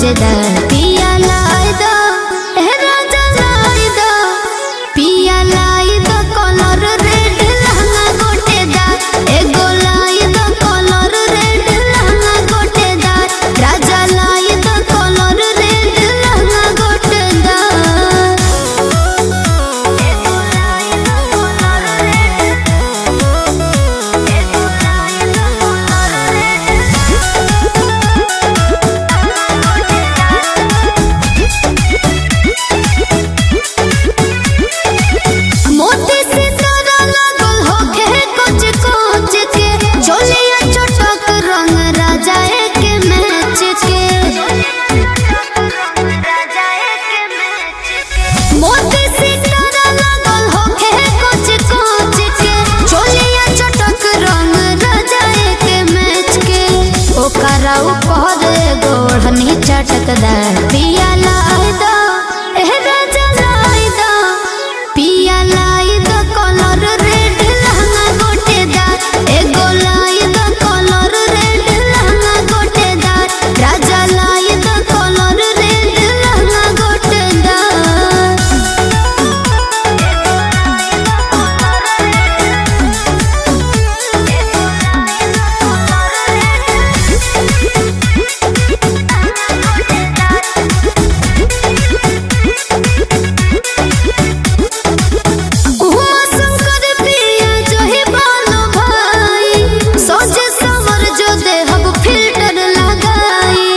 गोटे दा पिया लाई दो राजा लाई दो पिया लाई दो कलर रेड लहंगा गोटे दा एगो लाई दो कलर रेड लहंगा गोटे दा राजा लाई दो कलर रेड लहंगा गोटे दा एगो लाई दो कलर रेड एगो लाई दो कलर मोती सितारा लागल होके कुछ कुछ के चोलिया चटक रंग राजा के मैच के मोती सितारा लागल होके कुछ कुछ के चोलिया चटक रंग राजा के मैच के ओकरा ऊपर गोढ़नी चटकदार पिया लाई दो राजा लाई दो पिया लाई दो कलर रेड लहंगा गोटे दा एगो लाई दो कलर रेड लहंगा गोटे दा राजा लाई दो कलर रेड लहंगा गोटे दा उमा शंकर पिया जो ही बालो भाई सोचे समर जो देहब फिल्टर लगाई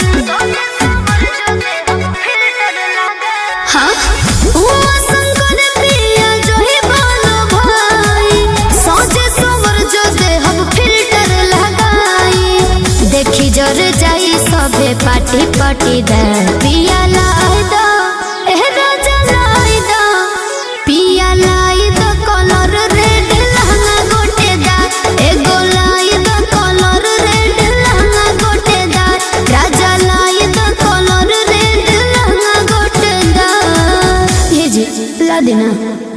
हाँ उमा शंकर पिया जो ही बालो भाई सोचे समर जो देहब फिल्टर लगाई देखी जर जाई सबे पाटी पाटी दा पिया लाई दो राजा लाई दो पिया लाई दो कलर रेड लहंगा गोटे दा एगो लाई दो कलर रेड लहंगा गोटे दा राजा लाई दो कलर रेड लहंगा गोटे दा ये जी ला देना।